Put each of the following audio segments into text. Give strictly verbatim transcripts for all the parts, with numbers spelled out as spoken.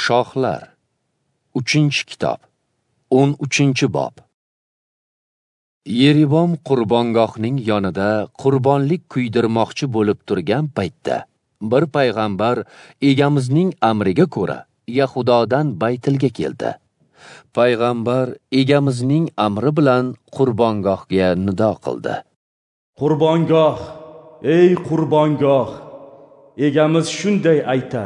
Shohlar uchinchi kitob o'n uchinchi bob. Yeribom qurbongohning yonida qurbonlik kuydirmoqchi bo'lib turgan paytda bir payg'ambar egamizning amriga ko'ra Yahudodan Baytilga keldi. Payg'ambar egamizning amri bilan qurbongohga nido qildi. Qurbongoh, ey qurbongoh, egamiz shunday aytar: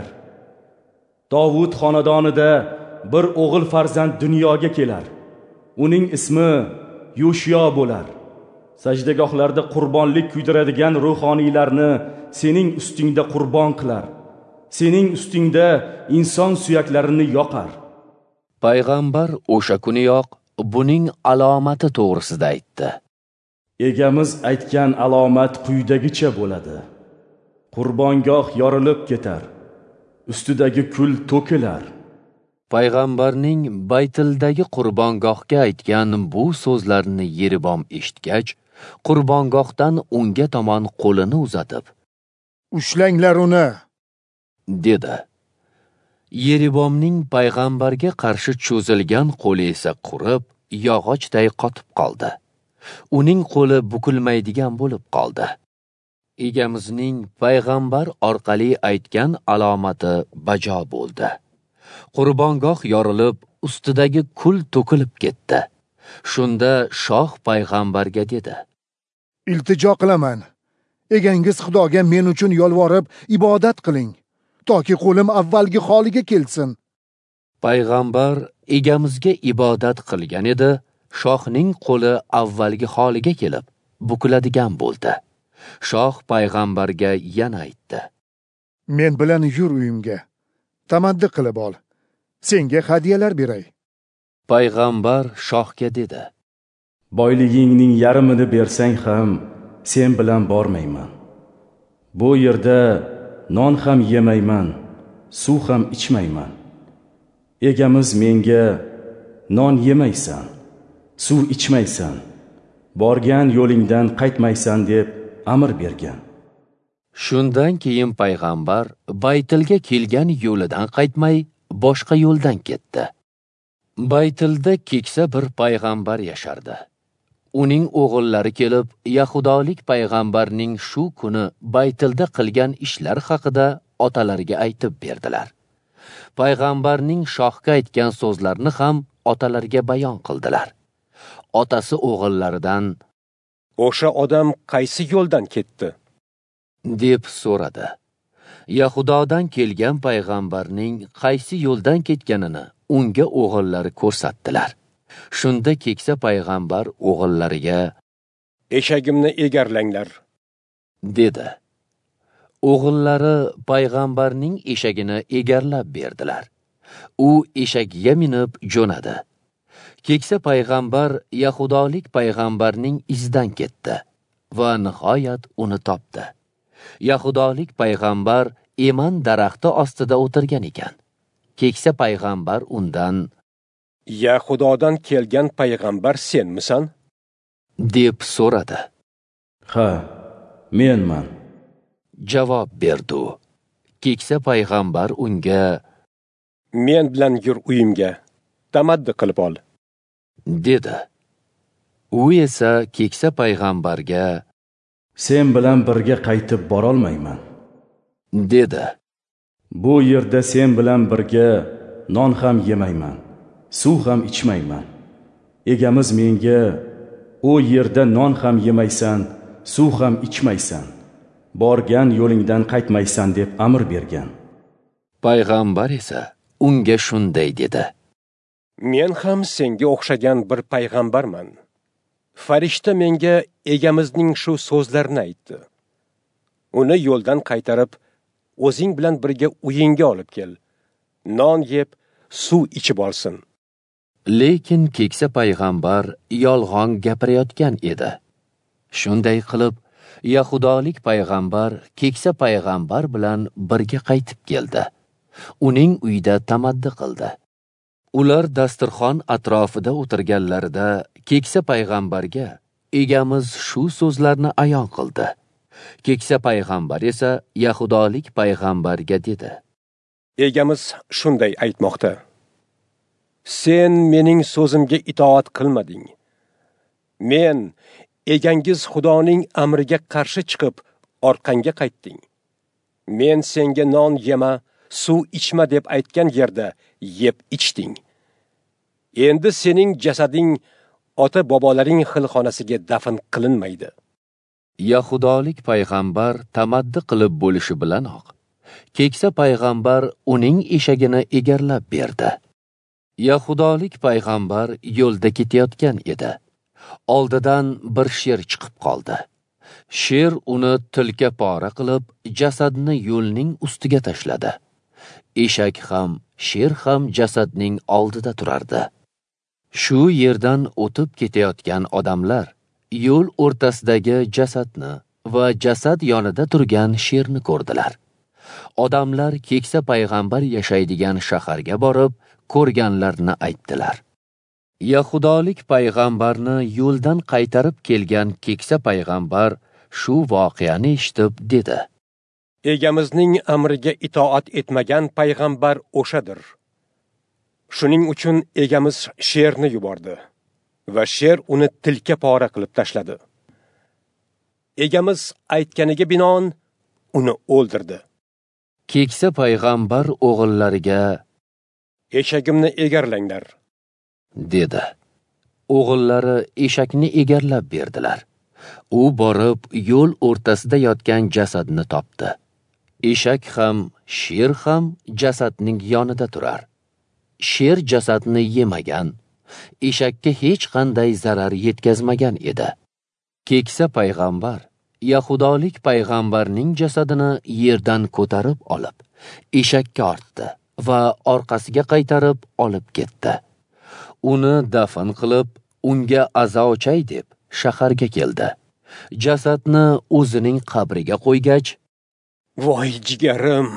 Davud xonadonida bir o'g'il farzand dunyoga kelar. Uning ismi Yoshiyo bo'lar. Sajdagohlarda qurbonlik kuydiradigan ruhoniylarni sening ustingda qurbon qilar. Sening ustingda inson suyaklarini yoqar. Payg'ambar o'sha kuniyoq buning alomati to'g'risida aytdi. Egamiz aytgan alomat quyidagicha bo'ladi. Qurbongoh yorilib ketar, ustidagi kul to'kilar. Payg'ambarning Baytildagi qurbongohga aytgan bu so'zlarini Yeribom eshitgach, qurbongohdan unga tomon qo'lini uzatib, "Ushlanglar uni", dedi. Yeribomning payg'ambarga qarshi cho'zilgan qo'li esa qurib, yog'ochday qotib qoldi. Uning qo'li bukilmaydigan bo'lib qoldi. Egamizning payg'ambar orqali aytgan alomati bajo bo'ldi. Qurbongoh yorilib, ustidagi kul to'kilib ketdi. Shunda shoh payg'ambarga dedi: "Iltijo qilaman, egangiz Xudoga men uchun yolvorib ibodat qiling, toki qo'lim avvalgi holiga kelsin." Payg'ambar egamizga ibodat qilgan edi, shohning qo'li avvalgi holiga kelib, bukiladigan bo'ldi. Shoh payg'ambarga yana aytdi: "Men bilan yur uyimga, tamaddi qilib ol, senga hadyalar beray." Payg'ambar shohga dedi: "Boyligingning yarmini bersang ham sen bilan bormayman. Bu yerda non ham yemayman, suv ham ichmayman. Egamiz menga non yemaysan, suv ichmaysan, borgan yo'lingdan qaytmaysan deb amr bergan." Shundan keyin payg'ambar Baytilga kelgan yo'lidan qaytmay, boshqa yo'ldan ketdi. Baytilda keksa bir payg'ambar yashardi. Uning o'g'illari kelib, Yahudolik payg'ambarning shu kuni Baytilda qilgan ishlar haqida otalariga aytib berdilar. Payg'ambarning shohga aytgan so'zlarini ham otalariga bayon qildilar. Otasi o'g'illaridan: "O'sha odam qaysi yo'ldan ketdi?" deb so'radi. Yahudodan kelgan payg'ambarning qaysi yo'ldan ketganini unga o'g'illari ko'rsatdilar. Shunda keksa payg'ambar o'g'illariga: "Eshagimni egarlanglar", dedi. O'g'illari payg'ambarning eshagini egarlab berdilar. U eshagiga minib jo'nadi. Keksa payg'ambar Yahudolik payg'ambarning izidan ketdi va nihoyat uni topdi. Yahudolik payg'ambar eman daraxti ostida o'tirgan ekan. Keksa payg'ambar undan: "Yahudodan kelgan payg'ambar senmisan?" deb so'radi. "Ha, menman", javob berdi. Keksa payg'ambar unga: "Men bilan yur uyimga, tamaddi qilib ol", dedi. U esa keksa payg'ambarga: "Sen bilan birga qaytib borolmayman", dedi. "Bu yerda sen bilan birga non ham yemayman, suv ham ichmayman. Egamiz menga o yerda non ham yemaysan, suv ham ichmaysan, borgan yo'lingdan qaytmaysan deb amr bergan." Payg'ambar esa unga shunday dedi: "Men ham senga o'xshagan bir payg'ambarman. Farishta menga egamizning shu so'zlarini aytdi. Uni yo'ldan qaytarib, o'zing bilan birga uyingga olib kel. Non yeb, suv ichib olsin." Lekin keksa payg'ambar yolg'on gapirayotgan edi. Shunday qilib, Yahudolik payg'ambar keksa payg'ambar bilan birga qaytib keldi. Uning uyida tamaddi qildi. Ular dasturxon atrofida o'tirganlarida keksa payg'ambarga egamiz shu so'zlarni ayon qildi. Keksa payg'ambar esa Yahudolik payg'ambarga dedi: Egamiz shunday aytmoqda: Sen mening so'zimga itoat qilmading. Men egangiz Xudoning amriga qarshi chiqib, orqangga qaytding. Men senga non yema, suv ichma deb aytgan yerda yeb ichding. Endi sening jasading ota-bobolaring xilxonasiga dafn qilinmaydi. Yahudolik payg'ambar tamaddi qilib bo'lishi bilanoq, keksa payg'ambar uning eshagini egarlab berdi. Yahudolik payg'ambar yo'lda ketayotgan edi. Oldidan bir sher chiqib qoldi. Sher uni tilka pora qilib, jasadni yo'lning ustiga tashladi. Eshak ham, sher ham jasadning oldida turardi. Shu yerdan o'tib ketayotgan odamlar yo'l o'rtasidagi jasadni va jasad yonida turgan sherni ko'rdilar. Odamlar keksa payg'ambar yashaydigan shaharga borib, ko'rganlarni aytdilar. Yahudolik payg'ambarni yo'ldan qaytarib kelgan keksa payg'ambar shu voqeani eshitib dedi: Egamizning amriga itoat etmagan payg'ambar o'shadir. Shuning uchun egamiz sherni yubordi va sher uni tilka pora qilib tashladi. Egamiz aytganiga binoan uni o'ldirdi. Keksa payg'ambar o'g'illariga: Eshagimni egarlanglar, dedi. O'g'illari eshakni egarlab berdilar. U borib yo'l o'rtasida yotgan jasadni topdi. Eshak ham, sher ham jasadning yonida turar. Sher jasadni yemagan, eshakka hech qanday zarar yetkazmagan edi. Keksa payg'ambar Yahudolik payg'ambarning jasadini yerdan ko'tarib olib, eshakka ortdi va orqasiga qaytarib olib ketdi. Uni dafn qilib, unga azo chay deb shaharga keldi. Jasadni o'zining qabriga qo'ygach, voy jigarim,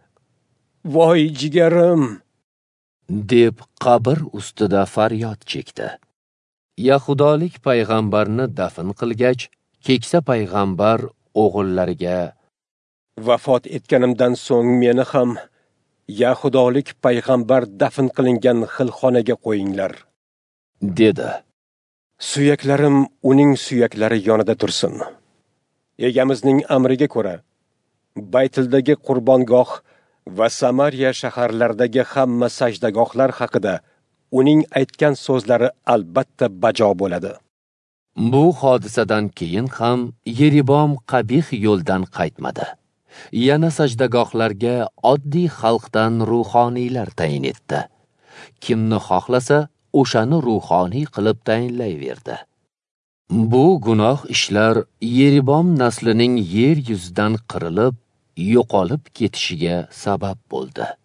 voy jigarim deb qabr ustida faryod chekdi. Yahudolik payg'ambarni dafn qilgach, keksa payg'ambar o'g'illariga: Vafot etganimdan so'ng meni ham Yahudolik payg'ambar dafn qilingan xilxonaga qo'yinglar, dedi. Suyaklarim uning suyaklari yonida tursin. Egamizning amriga ko'ra, Baytildagi qurbongoh va Samariya shaharlaridagi hamma sajdagohlar haqida uning aytgan so'zlari albatta bajo bo'ladi. Bu hodisadan keyin ham Yeribom qabih yo'ldan qaytmadi. Yana sajdagohlarga oddiy xalqdan ruhoniylar tayin etdi. Kimni xohlasa, o'shani ruhoniy qilib tayinlayverdi. Bu gunoh ishlar Yeribom naslining yer yuzidan qirilib, yo'qolib ketishiga sabab bo'ldi.